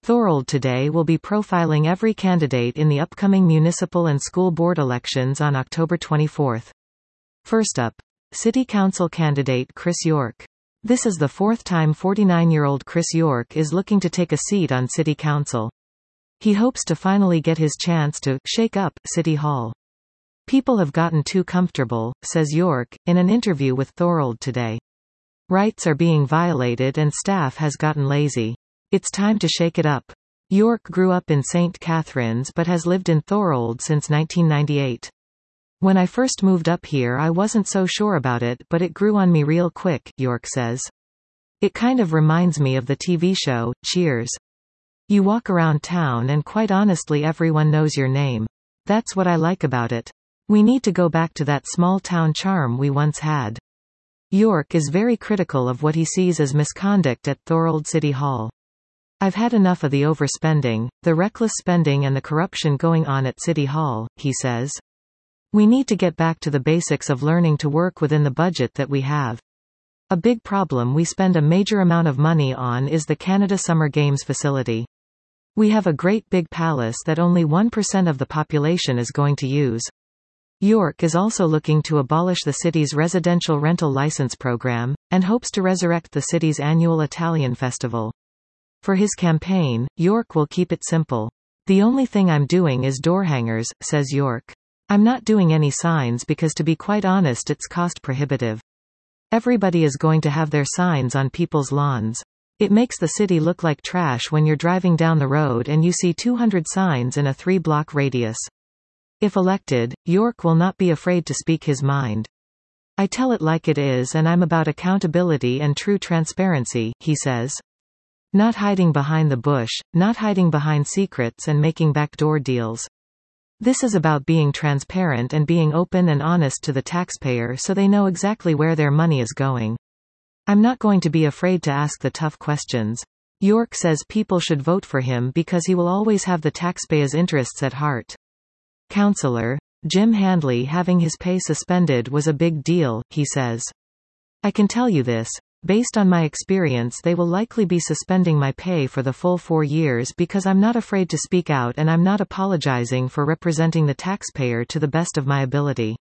Thorold Today will be profiling every candidate in the upcoming municipal and school board elections on October 24. First up, City Council candidate Chris York. This is the fourth time 49-year-old Chris York is looking to take a seat on City Council. He hopes to finally get his chance to shake up City Hall. People have gotten too comfortable, says York, in an interview with Thorold Today. Rights are being violated and staff has gotten lazy. It's time to shake it up. York grew up in St. Catharines but has lived in Thorold since 1998. When I first moved up here I wasn't so sure about it, but it grew on me real quick, York says. It kind of reminds me of the TV show, Cheers. You walk around town and quite honestly everyone knows your name. That's what I like about it. We need to go back to that small town charm we once had. York is very critical of what he sees as misconduct at Thorold City Hall. I've had enough of the overspending, the reckless spending and the corruption going on at City Hall, he says. We need to get back to the basics of learning to work within the budget that we have. A big problem we spend a major amount of money on is the Canada Summer Games facility. We have a great big palace that only 1% of the population is going to use. York is also looking to abolish the city's residential rental license program, and hopes to resurrect the city's annual Italian festival. For his campaign, York will keep it simple. The only thing I'm doing is door hangers, says York. I'm not doing any signs because to be quite honest it's cost prohibitive. Everybody is going to have their signs on people's lawns. It makes the city look like trash when you're driving down the road and you see 200 signs in a 3-block radius. If elected, York will not be afraid to speak his mind. I tell it like it is and I'm about accountability and true transparency, he says. Not hiding behind the bush, not hiding behind secrets and making backdoor deals. This is about being transparent and being open and honest to the taxpayer so they know exactly where their money is going. I'm not going to be afraid to ask the tough questions. York says people should vote for him because he will always have the taxpayers' interests at heart. Councillor Jim Handley having his pay suspended was a big deal, he says. I can tell you this. Based on my experience they will likely be suspending my pay for the full 4 years because I'm not afraid to speak out and I'm not apologizing for representing the taxpayer to the best of my ability.